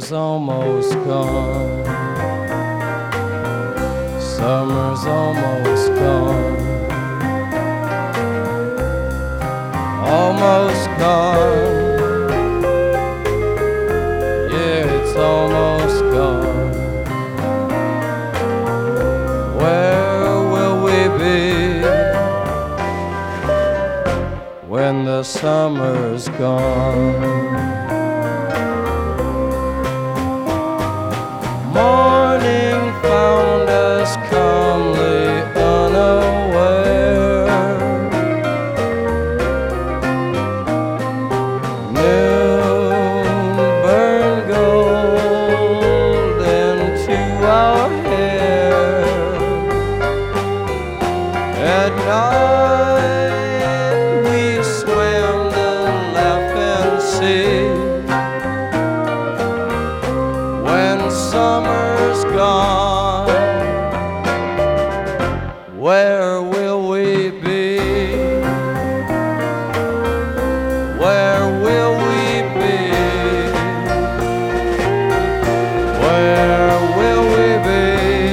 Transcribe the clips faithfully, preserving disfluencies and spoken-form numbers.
Summer's almost gone. Summer's almost gone. Almost gone. Yeah, it's almost gone. Where will we be when the summer's gone? Morning found us calmly unaware. Noon burned gold into our hair. At night we swam the laughing sea. When summer's gone, where will we be? Where will we be? Where will we be?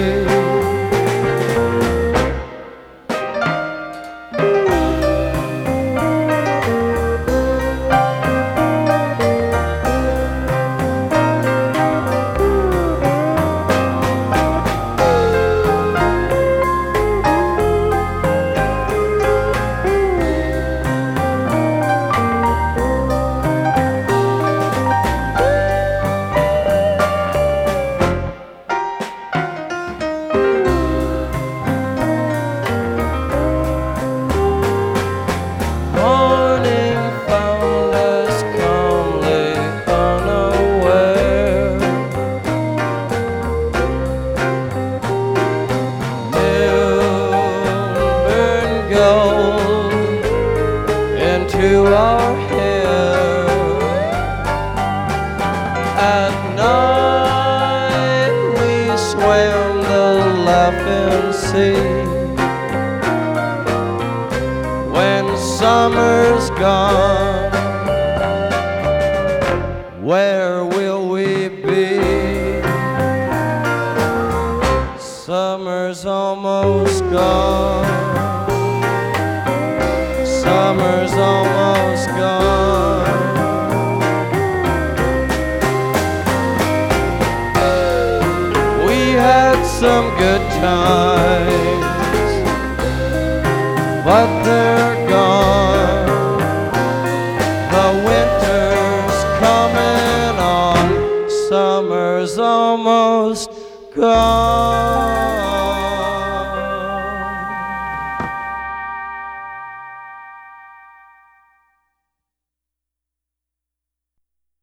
Gold into our hair. At night we swam the laughing sea. When summer's gone, where will we be? Summer's almost gone. Summer's almost gone. We had some good times, but they're gone. The winter's coming on. Summer's almost gone.